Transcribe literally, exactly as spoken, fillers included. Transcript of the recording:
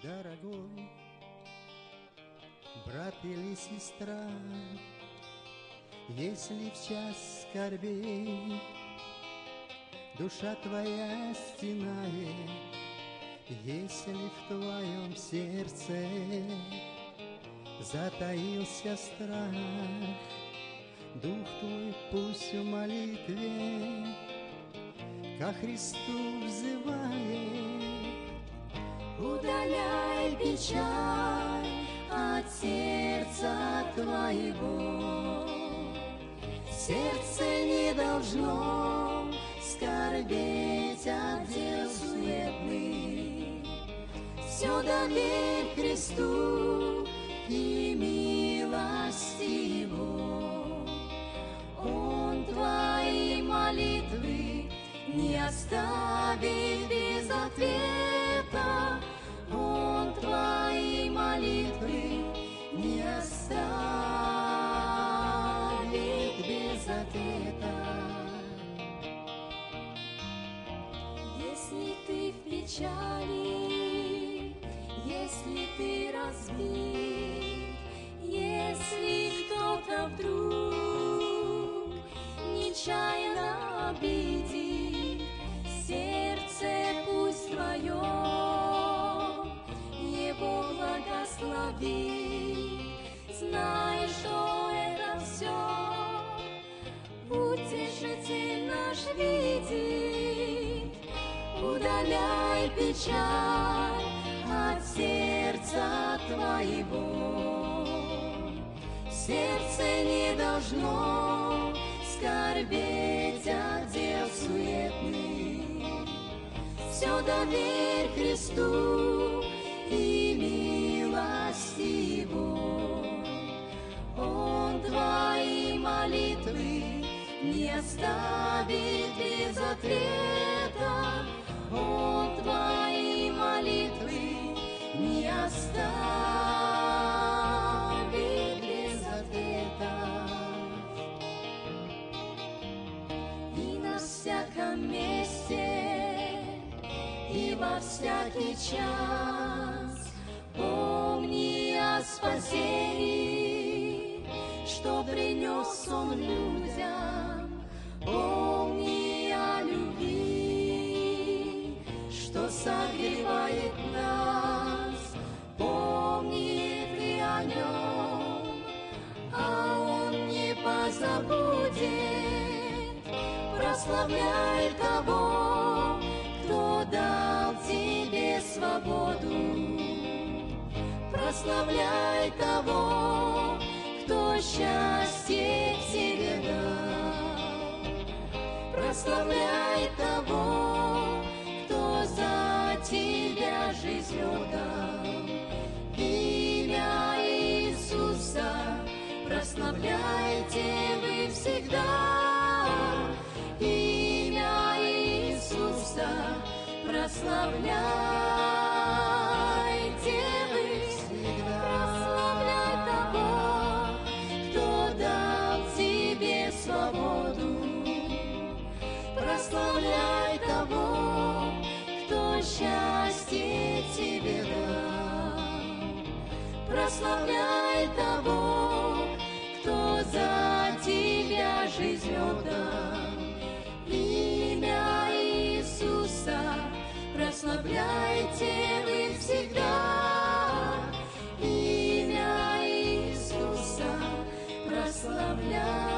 Дорогой брат или сестра, если в час скорбей душа твоя стенает, если в твоем сердце затаился страх, дух твой пусть в молитве ко Христу взывает. Удаляй печаль от сердца твоего, сердце не должно скорбеть от дел суетных. Все доверь Христу и милости Его. Он твои молитвы не оставит без ответа. Он твои молитвы не оставит без ответа. Если ты в печали, если ты разбит, если кто-то вдруг нечаянно обидит, сердце пусть твое Его благослови. Знай, что это все Утешитель наш видит. Удаляй печаль от сердца твоего, сердце не должно скорбеть от дел суетных. Все доверь Христу и милости Его. Он твои молитвы не оставит без ответа. Он твои молитвы не оставит без ответа. И на всяком месте, и во всякий час помни о спасении, что принес Он людям. Помни о любви, что согревает нас. Помни ты о Нем, а Он не позабудет. Прославляй того, кто дал тебе свободу. Прославляй того, кто счастье тебе дал. Прославляй того, кто за тебя жизнь отдал. Имя Иисуса прославляйте вы всегда. Имя Иисуса прославляйте вы всегда. Прославляй того, кто дал тебе свободу. Прославляй того, кто счастье тебе дал. Прославляй того, кто за тебя жизнь отдал. Имя Иисуса прославляйте вы всегда. Имя Иисуса прославляйте.